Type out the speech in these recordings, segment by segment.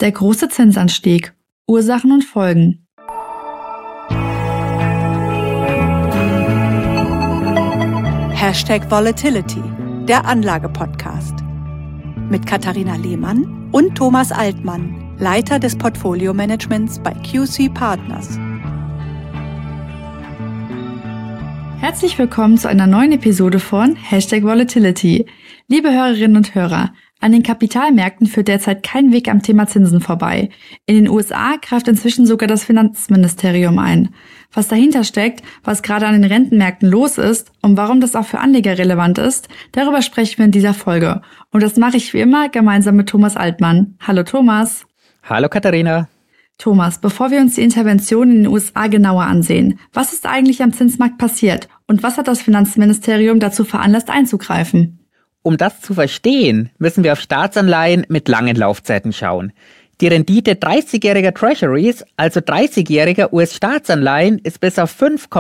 Der große Zinsanstieg. Ursachen und Folgen. #Volatility, der Anlage-Podcast. Mit Katharina Lehmann und Thomas Altmann, Leiter des Portfolio-Managements bei QC Partners. Herzlich willkommen zu einer neuen Episode von #Volatility. Liebe Hörerinnen und Hörer, an den Kapitalmärkten führt derzeit kein Weg am Thema Zinsen vorbei. In den USA greift inzwischen sogar das Finanzministerium ein. Was dahinter steckt, was gerade an den Rentenmärkten los ist und warum das auch für Anleger relevant ist, darüber sprechen wir in dieser Folge. Und das mache ich wie immer gemeinsam mit Thomas Altmann. Hallo Thomas. Hallo Katharina. Thomas, bevor wir uns die Intervention in den USA genauer ansehen, was ist eigentlich am Zinsmarkt passiert und was hat das Finanzministerium dazu veranlasst einzugreifen? Um das zu verstehen, müssen wir auf Staatsanleihen mit langen Laufzeiten schauen. Die Rendite 30-jähriger Treasuries, also 30-jähriger US-Staatsanleihen, ist bis auf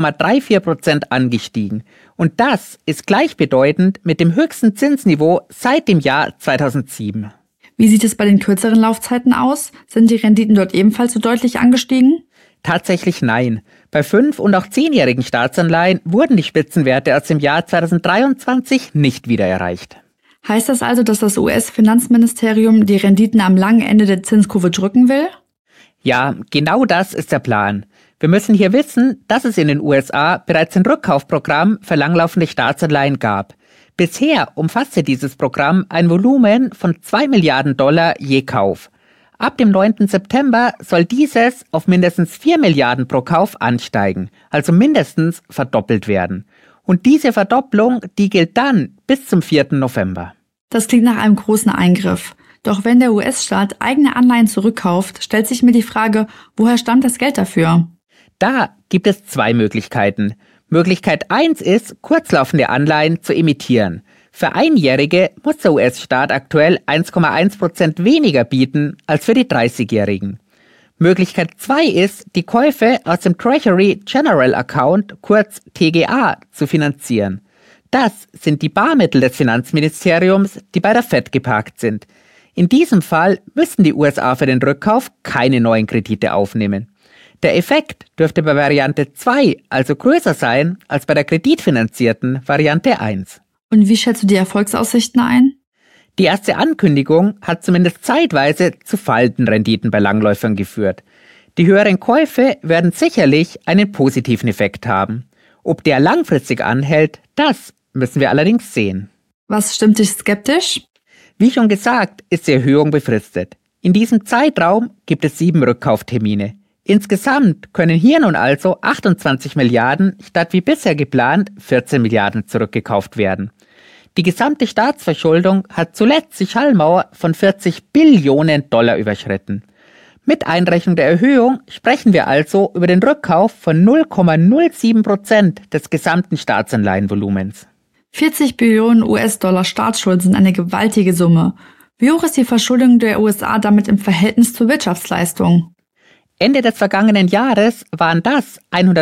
5,34% angestiegen. Und das ist gleichbedeutend mit dem höchsten Zinsniveau seit dem Jahr 2007. Wie sieht es bei den kürzeren Laufzeiten aus? Sind die Renditen dort ebenfalls so deutlich angestiegen? Tatsächlich nein. Bei 5- und auch 10-jährigen Staatsanleihen wurden die Spitzenwerte aus dem Jahr 2023 nicht wieder erreicht. Heißt das also, dass das US-Finanzministerium die Renditen am langen Ende der Zinskurve drücken will? Ja, genau das ist der Plan. Wir müssen hier wissen, dass es in den USA bereits ein Rückkaufprogramm für langlaufende Staatsanleihen gab. Bisher umfasste dieses Programm ein Volumen von $2 Milliarden je Kauf. Ab dem 9. September soll dieses auf mindestens 4 Milliarden pro Kauf ansteigen, also mindestens verdoppelt werden. Und diese Verdopplung, die gilt dann bis zum 4. November. Das klingt nach einem großen Eingriff. Doch wenn der US-Staat eigene Anleihen zurückkauft, stellt sich mir die Frage, woher stammt das Geld dafür? Da gibt es zwei Möglichkeiten. Möglichkeit 1 ist, kurzlaufende Anleihen zu emittieren. Für Einjährige muss der US-Staat aktuell 1,1% weniger bieten als für die 30-Jährigen. Möglichkeit 2 ist, die Käufe aus dem Treasury General Account, kurz TGA, zu finanzieren. Das sind die Barmittel des Finanzministeriums, die bei der Fed geparkt sind. In diesem Fall müssen die USA für den Rückkauf keine neuen Kredite aufnehmen. Der Effekt dürfte bei Variante 2 also größer sein als bei der kreditfinanzierten Variante 1. Und wie schätzt du die Erfolgsaussichten ein? Die erste Ankündigung hat zumindest zeitweise zu fallenden Renditen bei Langläufern geführt. Die höheren Käufe werden sicherlich einen positiven Effekt haben. Ob der langfristig anhält, das müssen wir allerdings sehen. Was stimmt dich skeptisch? Wie schon gesagt, ist die Erhöhung befristet. In diesem Zeitraum gibt es 7 Rückkauftermine. Insgesamt können hier nun also 28 Milliarden statt wie bisher geplant 14 Milliarden zurückgekauft werden. Die gesamte Staatsverschuldung hat zuletzt die Schallmauer von $40 Billionen überschritten. Mit Einrechnung der Erhöhung sprechen wir also über den Rückkauf von 0,07% des gesamten Staatsanleihenvolumens. 40 Billionen US-Dollar Staatsschulden sind eine gewaltige Summe. Wie hoch ist die Verschuldung der USA damit im Verhältnis zur Wirtschaftsleistung? Ende des vergangenen Jahres waren das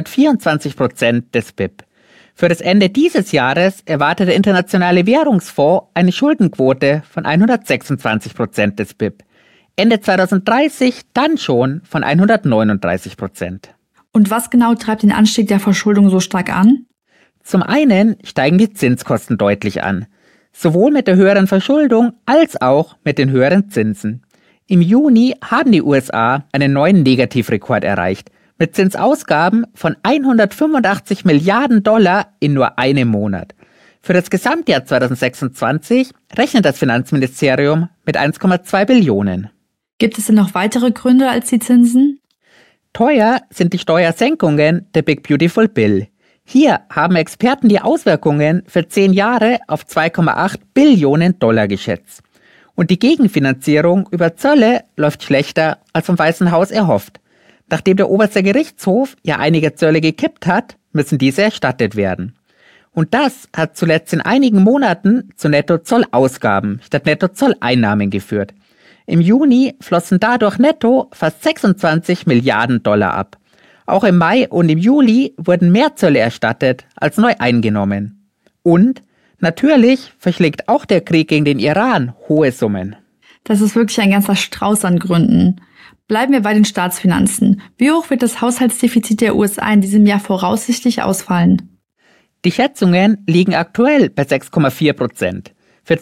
124% des BIP. Für das Ende dieses Jahres erwartet der Internationale Währungsfonds eine Schuldenquote von 126% des BIP. Ende 2030 dann schon von 139%. Und was genau treibt den Anstieg der Verschuldung so stark an? Zum einen steigen die Zinskosten deutlich an. Sowohl mit der höheren Verschuldung als auch mit den höheren Zinsen. Im Juni haben die USA einen neuen Negativrekord erreicht, mit Zinsausgaben von $185 Milliarden in nur einem Monat. Für das Gesamtjahr 2026 rechnet das Finanzministerium mit 1,2 Billionen. Gibt es denn noch weitere Gründe als die Zinsen? Teuer sind die Steuersenkungen der Big Beautiful Bill. Hier haben Experten die Auswirkungen für 10 Jahre auf $2,8 Billionen geschätzt. Und die Gegenfinanzierung über Zölle läuft schlechter als vom Weißen Haus erhofft. Nachdem der oberste Gerichtshof ja einige Zölle gekippt hat, müssen diese erstattet werden. Und das hat zuletzt in einigen Monaten zu Nettozollausgaben statt Nettozolleinnahmen geführt. Im Juni flossen dadurch netto fast 26 Milliarden ab. Auch im Mai und im Juli wurden mehr Zölle erstattet als neu eingenommen. Und natürlich verschlägt auch der Krieg gegen den Iran hohe Summen. Das ist wirklich ein ganzer Strauß an Gründen. Bleiben wir bei den Staatsfinanzen. Wie hoch wird das Haushaltsdefizit der USA in diesem Jahr voraussichtlich ausfallen? Die Schätzungen liegen aktuell bei 6,4%. Für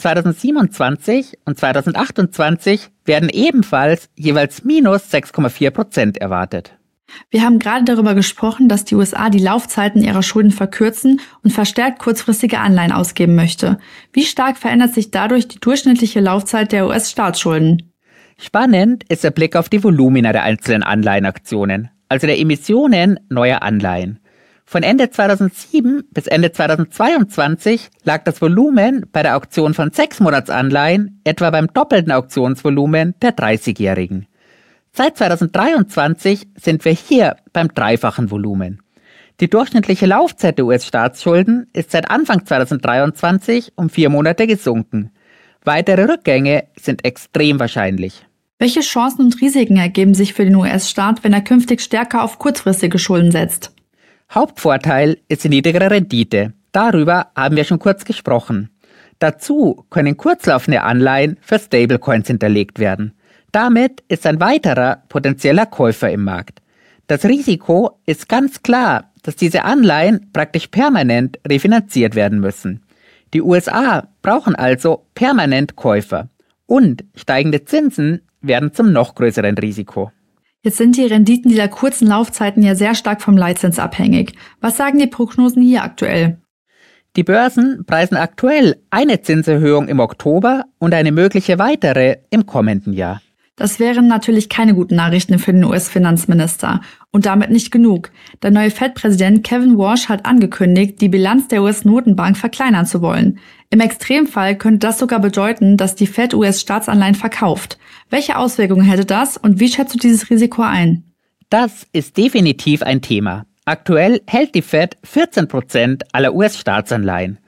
2027 und 2028 werden ebenfalls jeweils minus 6,4% erwartet. Wir haben gerade darüber gesprochen, dass die USA die Laufzeiten ihrer Schulden verkürzen und verstärkt kurzfristige Anleihen ausgeben möchte. Wie stark verändert sich dadurch die durchschnittliche Laufzeit der US-Staatsschulden? Spannend ist der Blick auf die Volumina der einzelnen Anleihenaktionen, also der Emissionen neuer Anleihen. Von Ende 2007 bis Ende 2022 lag das Volumen bei der Auktion von 6-Monats-Anleihen etwa beim doppelten Auktionsvolumen der 30-Jährigen. Seit 2023 sind wir hier beim dreifachen Volumen. Die durchschnittliche Laufzeit der US-Staatsschulden ist seit Anfang 2023 um 4 Monate gesunken. Weitere Rückgänge sind extrem wahrscheinlich. Welche Chancen und Risiken ergeben sich für den US-Staat, wenn er künftig stärker auf kurzfristige Schulden setzt? Hauptvorteil ist die niedrigere Rendite. Darüber haben wir schon kurz gesprochen. Dazu können kurzlaufende Anleihen für Stablecoins hinterlegt werden. Damit ist ein weiterer potenzieller Käufer im Markt. Das Risiko ist ganz klar, dass diese Anleihen praktisch permanent refinanziert werden müssen. Die USA brauchen also permanent Käufer. Und steigende Zinsen werden zum noch größeren Risiko. Jetzt sind die Renditen dieser kurzen Laufzeiten ja sehr stark vom Leitzins abhängig. Was sagen die Prognosen hier aktuell? Die Börsen preisen aktuell eine Zinserhöhung im Oktober und eine mögliche weitere im kommenden Jahr. Das wären natürlich keine guten Nachrichten für den US-Finanzminister. Und damit nicht genug. Der neue Fed-Präsident Kevin Warsh hat angekündigt, die Bilanz der US-Notenbank verkleinern zu wollen. Im Extremfall könnte das sogar bedeuten, dass die Fed US-Staatsanleihen verkauft. Welche Auswirkungen hätte das und wie schätzt du dieses Risiko ein? Das ist definitiv ein Thema. Aktuell hält die Fed 14% aller US-Staatsanleihen.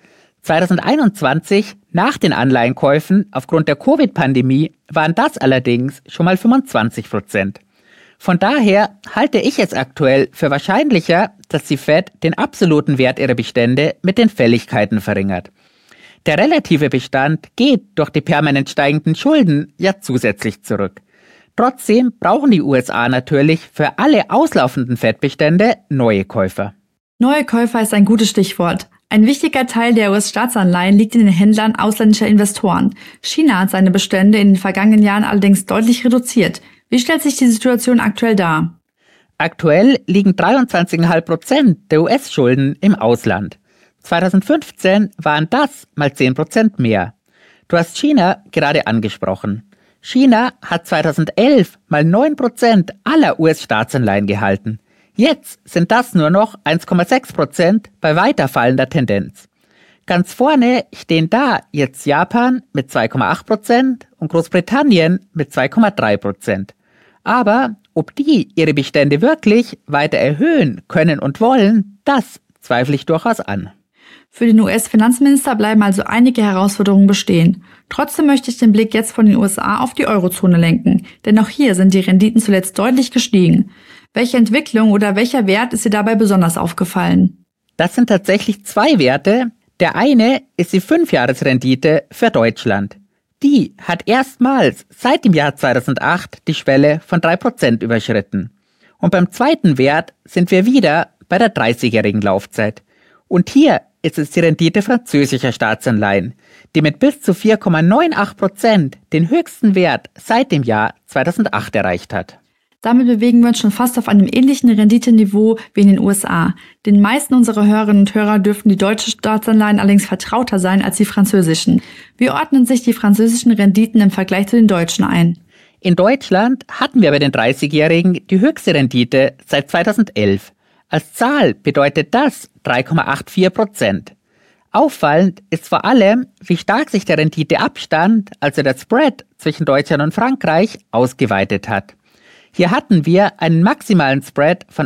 2021, nach den Anleihenkäufen aufgrund der Covid-Pandemie, waren das allerdings schon mal 25%. Von daher halte ich es aktuell für wahrscheinlicher, dass die Fed den absoluten Wert ihrer Bestände mit den Fälligkeiten verringert. Der relative Bestand geht durch die permanent steigenden Schulden ja zusätzlich zurück. Trotzdem brauchen die USA natürlich für alle auslaufenden Fed-Bestände neue Käufer. Neue Käufer ist ein gutes Stichwort. Ein wichtiger Teil der US-Staatsanleihen liegt in den Händlern ausländischer Investoren. China hat seine Bestände in den vergangenen Jahren allerdings deutlich reduziert. Wie stellt sich die Situation aktuell dar? Aktuell liegen 23,5% der US-Schulden im Ausland. 2015 waren das mal 10% mehr. Du hast China gerade angesprochen. China hat 2011 mal 9% aller US-Staatsanleihen gehalten. Jetzt sind das nur noch 1,6% bei weiter fallender Tendenz. Ganz vorne stehen da jetzt Japan mit 2,8% und Großbritannien mit 2,3%. Aber ob die ihre Bestände wirklich weiter erhöhen können und wollen, das zweifle ich durchaus an. Für den US-Finanzminister bleiben also einige Herausforderungen bestehen. Trotzdem möchte ich den Blick jetzt von den USA auf die Eurozone lenken, denn auch hier sind die Renditen zuletzt deutlich gestiegen. Welche Entwicklung oder welcher Wert ist dir dabei besonders aufgefallen? Das sind tatsächlich zwei Werte. Der eine ist die 5-Jahres-Rendite für Deutschland. Die hat erstmals seit dem Jahr 2008 die Schwelle von 3% überschritten. Und beim zweiten Wert sind wir wieder bei der 30-jährigen Laufzeit. Und hier ist es die Rendite französischer Staatsanleihen, die mit bis zu 4,98% den höchsten Wert seit dem Jahr 2008 erreicht hat. Damit bewegen wir uns schon fast auf einem ähnlichen Renditeniveau wie in den USA. Den meisten unserer Hörerinnen und Hörer dürften die deutschen Staatsanleihen allerdings vertrauter sein als die französischen. Wie ordnen sich die französischen Renditen im Vergleich zu den deutschen ein? In Deutschland hatten wir bei den 30-Jährigen die höchste Rendite seit 2011. Als Zahl bedeutet das 3,84%. Auffallend ist vor allem, wie stark sich der Renditeabstand, also der Spread zwischen Deutschland und Frankreich, ausgeweitet hat. Hier hatten wir einen maximalen Spread von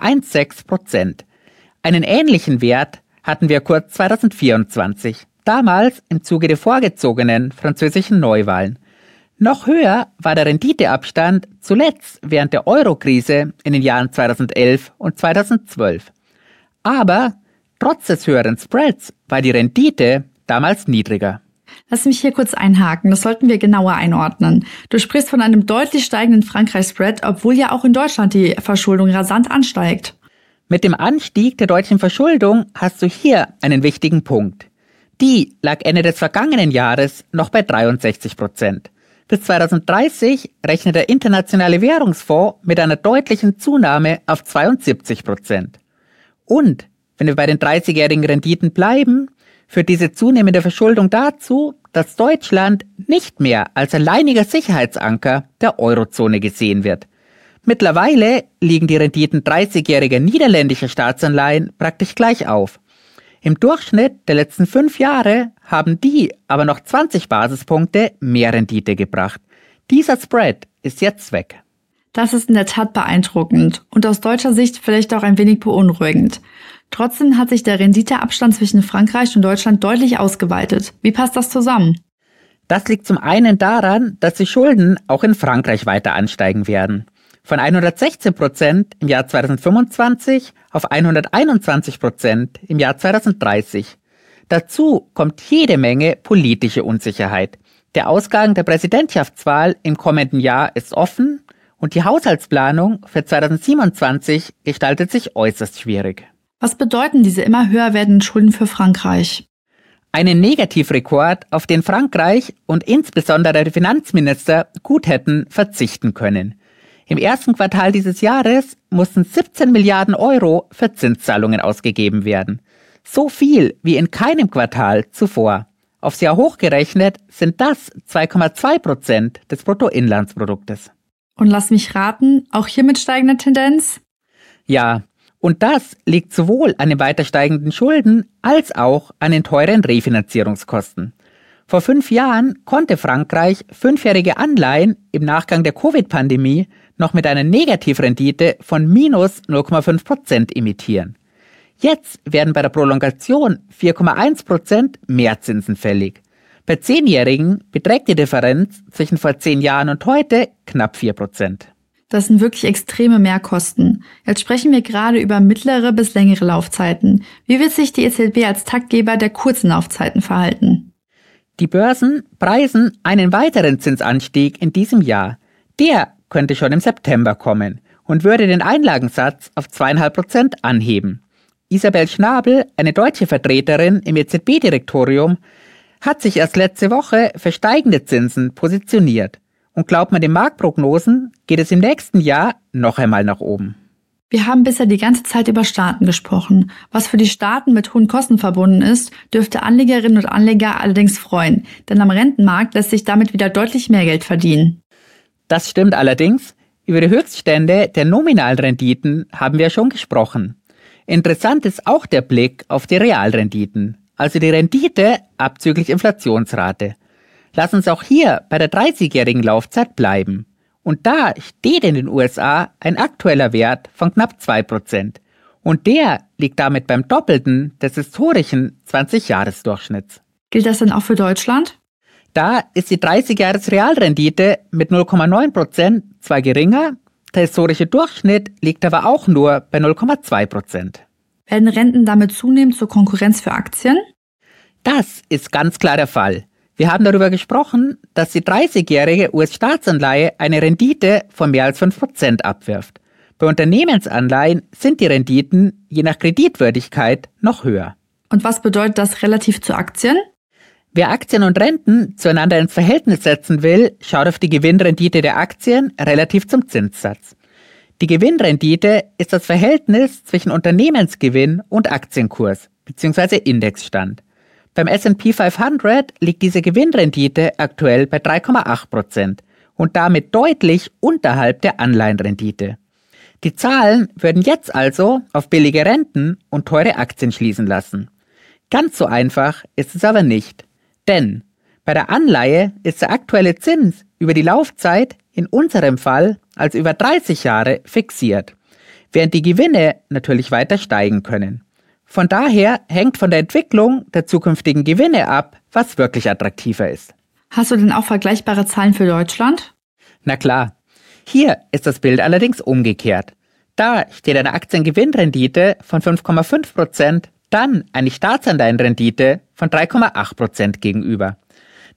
1,16%. Einen ähnlichen Wert hatten wir kurz 2024, damals im Zuge der vorgezogenen französischen Neuwahlen. Noch höher war der Renditeabstand zuletzt während der Euro-Krise in den Jahren 2011 und 2012. Aber trotz des höheren Spreads war die Rendite damals niedriger. Lass mich hier kurz einhaken, das sollten wir genauer einordnen. Du sprichst von einem deutlich steigenden Frankreich-Spread, obwohl ja auch in Deutschland die Verschuldung rasant ansteigt. Mit dem Anstieg der deutschen Verschuldung hast du hier einen wichtigen Punkt. Die lag Ende des vergangenen Jahres noch bei 63%. Bis 2030 rechnet der Internationale Währungsfonds mit einer deutlichen Zunahme auf 72%. Und wenn wir bei den 30-jährigen Renditen bleiben, führt diese zunehmende Verschuldung dazu, dass Deutschland nicht mehr als alleiniger Sicherheitsanker der Eurozone gesehen wird. Mittlerweile liegen die Renditen 30-jähriger niederländischer Staatsanleihen praktisch gleich auf. Im Durchschnitt der letzten 5 Jahre haben die aber noch 20 Basispunkte mehr Rendite gebracht. Dieser Spread ist jetzt weg. Das ist in der Tat beeindruckend und aus deutscher Sicht vielleicht auch ein wenig beunruhigend. Trotzdem hat sich der Renditeabstand zwischen Frankreich und Deutschland deutlich ausgeweitet. Wie passt das zusammen? Das liegt zum einen daran, dass die Schulden auch in Frankreich weiter ansteigen werden. Von 116% im Jahr 2025 auf 121% im Jahr 2030. Dazu kommt jede Menge politische Unsicherheit. Der Ausgang der Präsidentschaftswahl im kommenden Jahr ist offen und die Haushaltsplanung für 2027 gestaltet sich äußerst schwierig. Was bedeuten diese immer höher werdenden Schulden für Frankreich? Einen Negativrekord, auf den Frankreich und insbesondere der Finanzminister gut hätten verzichten können. Im ersten Quartal dieses Jahres mussten 17 Milliarden Euro für Zinszahlungen ausgegeben werden. So viel wie in keinem Quartal zuvor. Aufs Jahr hochgerechnet sind das 2,2% des Bruttoinlandsproduktes. Und lass mich raten, auch hier mit steigender Tendenz? Ja, und das liegt sowohl an den weiter steigenden Schulden als auch an den teuren Refinanzierungskosten. Vor 5 Jahren konnte Frankreich 5-jährige Anleihen im Nachgang der Covid-Pandemie noch mit einer Negativrendite von minus 0,5% emittieren. Jetzt werden bei der Prolongation 4,1% mehr Zinsen fällig. Bei 10-Jährigen beträgt die Differenz zwischen vor 10 Jahren und heute knapp 4%. Das sind wirklich extreme Mehrkosten. Jetzt sprechen wir gerade über mittlere bis längere Laufzeiten. Wie wird sich die EZB als Taktgeber der kurzen Laufzeiten verhalten? Die Börsen preisen einen weiteren Zinsanstieg in diesem Jahr. Der könnte schon im September kommen und würde den Einlagensatz auf 2,5% anheben. Isabel Schnabel, eine deutsche Vertreterin im EZB-Direktorium, hat sich erst letzte Woche für steigende Zinsen positioniert. Und glaubt man den Marktprognosen, geht es im nächsten Jahr noch einmal nach oben. Wir haben bisher die ganze Zeit über Staaten gesprochen. Was für die Staaten mit hohen Kosten verbunden ist, dürfte Anlegerinnen und Anleger allerdings freuen, denn am Rentenmarkt lässt sich damit wieder deutlich mehr Geld verdienen. Das stimmt allerdings. Über die Höchststände der nominalen Renditen haben wir schon gesprochen. Interessant ist auch der Blick auf die Realrenditen, also die Rendite abzüglich Inflationsrate. Lass uns auch hier bei der 30-jährigen Laufzeit bleiben. Und da steht in den USA ein aktueller Wert von knapp 2%. Und der liegt damit beim Doppelten des historischen 20-Jahres-Durchschnitts. Gilt das denn auch für Deutschland? Da ist die 30-Jahres-Realrendite mit 0,9% zwar geringer, der historische Durchschnitt liegt aber auch nur bei 0,2%. Werden Renten damit zunehmend zur Konkurrenz für Aktien? Das ist ganz klar der Fall. Wir haben darüber gesprochen, dass die 30-jährige US-Staatsanleihe eine Rendite von mehr als 5% abwirft. Bei Unternehmensanleihen sind die Renditen je nach Kreditwürdigkeit noch höher. Und was bedeutet das relativ zu Aktien? Wer Aktien und Renten zueinander ins Verhältnis setzen will, schaut auf die Gewinnrendite der Aktien relativ zum Zinssatz. Die Gewinnrendite ist das Verhältnis zwischen Unternehmensgewinn und Aktienkurs bzw. Indexstand. Beim S&P 500 liegt diese Gewinnrendite aktuell bei 3,8% und damit deutlich unterhalb der Anleihenrendite. Die Zahlen würden jetzt also auf billige Renten und teure Aktien schließen lassen. Ganz so einfach ist es aber nicht. Denn bei der Anleihe ist der aktuelle Zins über die Laufzeit in unserem Fall als über 30 Jahre fixiert, während die Gewinne natürlich weiter steigen können. Von daher hängt von der Entwicklung der zukünftigen Gewinne ab, was wirklich attraktiver ist. Hast du denn auch vergleichbare Zahlen für Deutschland? Na klar. Hier ist das Bild allerdings umgekehrt. Da steht eine Aktiengewinnrendite von 5,5%, dann eine Staatsanleihenrendite von 3,8% gegenüber.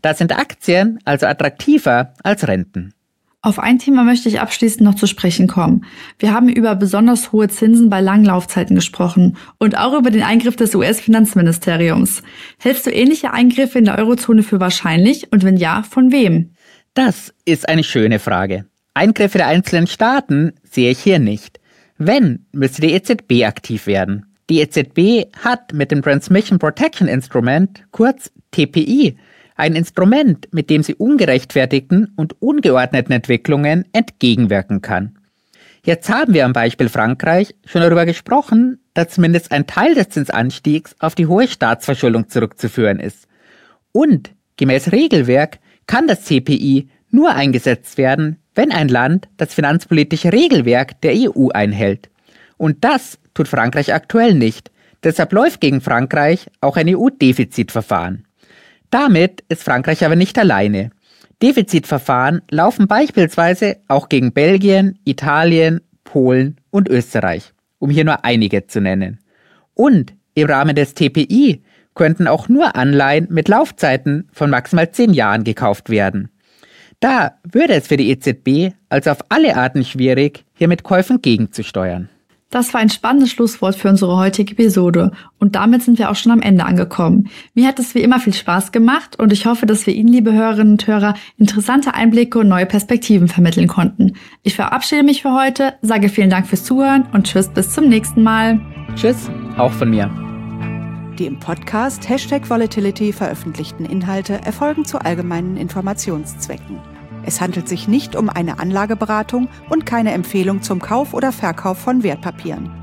Da sind Aktien also attraktiver als Renten. Auf ein Thema möchte ich abschließend noch zu sprechen kommen. Wir haben über besonders hohe Zinsen bei langen Laufzeiten gesprochen und auch über den Eingriff des US-Finanzministeriums. Hältst du ähnliche Eingriffe in der Eurozone für wahrscheinlich und wenn ja, von wem? Das ist eine schöne Frage. Eingriffe der einzelnen Staaten sehe ich hier nicht. Wenn, müsste die EZB aktiv werden. Die EZB hat mit dem Transmission Protection Instrument, kurz TPI, ein Instrument, mit dem sie ungerechtfertigten und ungeordneten Entwicklungen entgegenwirken kann. Jetzt haben wir am Beispiel Frankreich schon darüber gesprochen, dass zumindest ein Teil des Zinsanstiegs auf die hohe Staatsverschuldung zurückzuführen ist. Und gemäß Regelwerk kann das TPI nur eingesetzt werden, wenn ein Land das finanzpolitische Regelwerk der EU einhält. Und das tut Frankreich aktuell nicht. Deshalb läuft gegen Frankreich auch ein EU-Defizitverfahren. Damit ist Frankreich aber nicht alleine. Defizitverfahren laufen beispielsweise auch gegen Belgien, Italien, Polen und Österreich, um hier nur einige zu nennen. Und im Rahmen des TPI könnten auch nur Anleihen mit Laufzeiten von maximal 10 Jahren gekauft werden. Da würde es für die EZB also auf alle Arten schwierig, hier mit Käufen gegenzusteuern. Das war ein spannendes Schlusswort für unsere heutige Episode und damit sind wir auch schon am Ende angekommen. Mir hat es wie immer viel Spaß gemacht und ich hoffe, dass wir Ihnen, liebe Hörerinnen und Hörer, interessante Einblicke und neue Perspektiven vermitteln konnten. Ich verabschiede mich für heute, sage vielen Dank fürs Zuhören und tschüss, bis zum nächsten Mal. Tschüss, auch von mir. Die im Podcast #Volatility veröffentlichten Inhalte erfolgen zu allgemeinen Informationszwecken. Es handelt sich nicht um eine Anlageberatung und keine Empfehlung zum Kauf oder Verkauf von Wertpapieren.